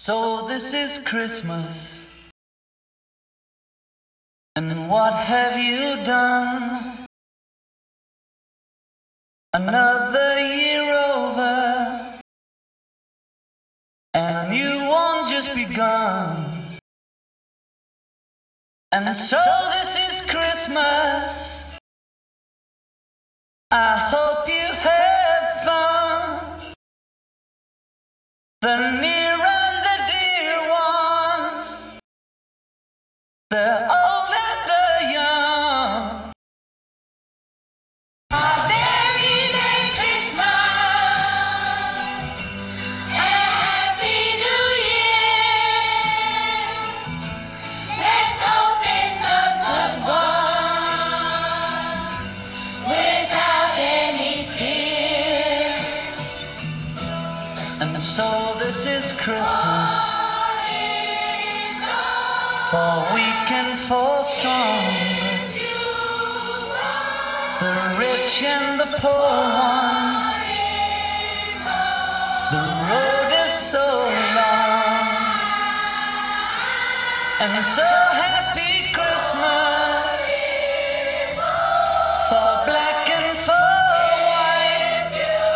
So this is Christmas, and what have you done? Another year over, and a new one just begun. And so this is Christmas, I hope you had fun. The near and the dear ones, the old and the young. A very Merry Christmas and a Happy New Year. Let's hope it's a good one without any fear. And so this is Christmas, for weak and for strong, the rich and the poor ones. The road is so long, and so happy Christmas for black and for white,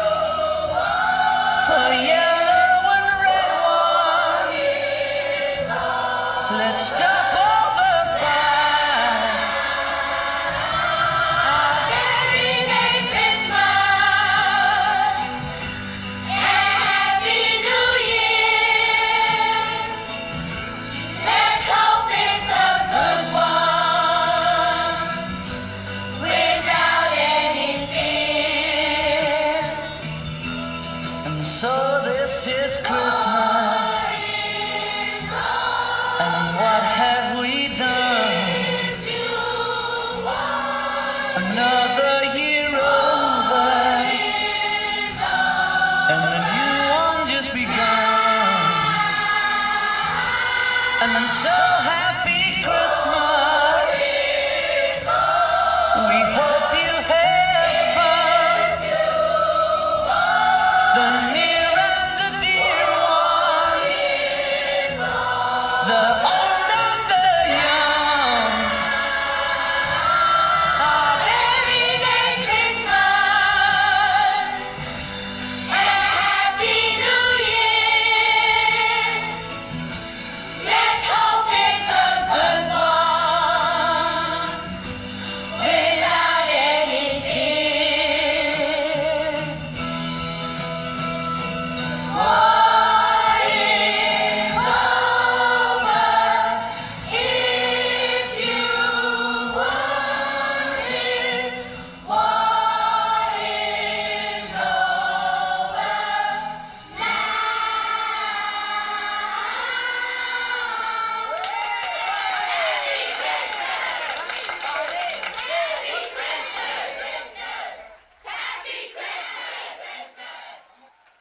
for yellow and red ones. Let's stop all the fights. A very Merry Christmas and a Happy New Year. Let's hope it's a good one without any fear. And so this is Christmas.